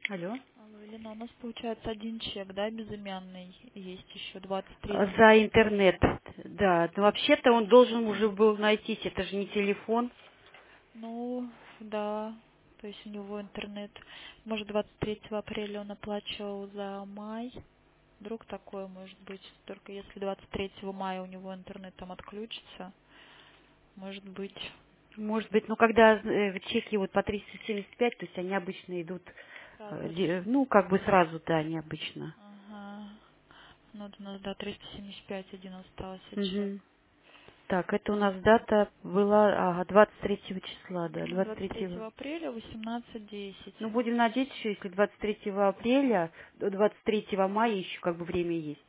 Алло. Алло, Елена, у нас получается один чек, да, безымянный, есть еще 23 За интернет, да. Но вообще-то он должен уже был найтись, это же не телефон. Ну, да, то есть у него интернет, может, 23 апреля он оплачивал за май, вдруг такое может быть, только если 23 мая у него интернет там отключится, может быть, Может быть, ну когда чеки вот по 375, то есть они обычно идут, сразу. ну как бы сразу, да, необычно. Ага, ну вот у нас, да, 375 один остался чек. Мгм. Так, это у нас дата была, ага, 23 числа, да, Ну, 23 23. апреля 18:10. Ну, будем надеяться, что если 23 апреля, до 23 мая еще как бы время есть.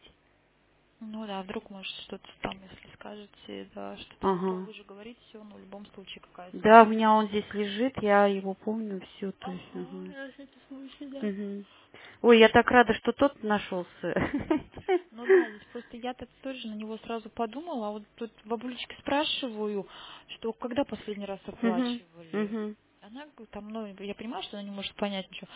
Ну да, вдруг, может, что-то там, если скажете, да, что-то не то, Ага. вы же говорите все, ну, в любом случае, какая Да, у сумма. меня он здесь лежит, я его помню все, то есть, Ага, ага. на всякий случай, да. Мгм. Ой, я так рада, что тот нашелся. Ну да, здесь просто я-то тоже на него сразу подумала, а вот тут бабулечке спрашиваю, что когда последний раз Мгм. оплачивали. Мгм. Она говорит, там, ну, я понимаю, что она не может понять ничего.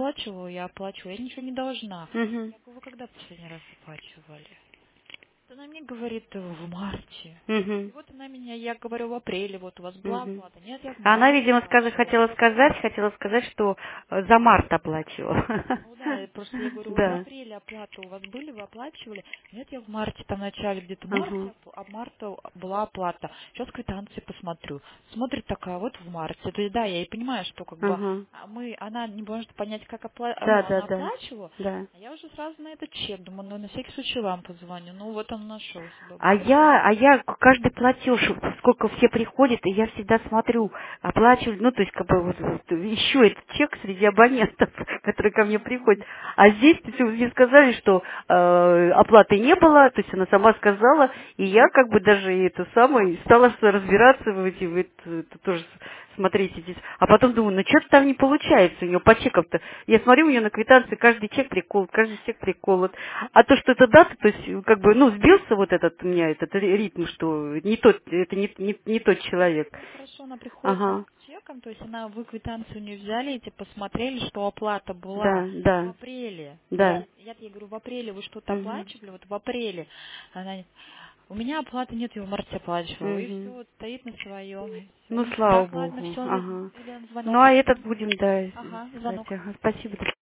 Я оплачиваю, я ничего не должна. Мгм. Я говорю, вы когда последний раз оплачивали? Она мне говорит в марте. И Мгм. вот она меня, я говорю, в апреле, вот у вас была Мгм. оплата. Нет, я в Она, марте видимо, оплачивала. хотела сказать, что за март оплачивала. Ну да, просто я говорю, вот в Да. апреле оплата у вас были, вы оплачивали? Нет, я в марте, там в начале где-то Ага. марта, а марта была оплата. Сейчас квитанции посмотрю. Смотрит такая, вот в марте. То есть да, я и понимаю, что как бы Ага. она не может понять, как Да, ну, да, она да. оплачивала, Да. а я уже сразу на этот чек думаю, ну на всякий случай вам позвоню. Ну вот он нашелся, А бабулечка. я каждый платеж, сколько все приходят, и я всегда смотрю, оплачиваю, ну, то есть, как бы, вот ищу этот чек среди абонентов, которые ко мне приходят. А здесь, то есть, вы мне сказали, что оплаты не было, то есть, она сама сказала, и я, как бы, даже это самое, стала разбираться в эти, это тоже смотреть здесь. А потом думаю, ну, что-то там не получается у нее по чекам-то. Я смотрю, у нее на квитанции каждый чек приколот. А то, что это дата, то есть, как бы, ну, сбился вот этот у меня этот ритм, что не тот, это не тот человек. Ну хорошо, она приходит Ага, с чеком, то есть она вы квитанцию не взяли, эти посмотрели, что оплата была да, в да, апреле. да. Я ей говорю, в апреле вы что-то Угу, оплачивали, вот в апреле. Она, у меня оплаты нет, я в марте оплачивала. И все, угу. вот стоит на своем. Ну, слава Так, ладно, богу, все, ага. Елена, звонок Ну, а еще. этот будем, да, Ага, писать. звонок. Ага, спасибо.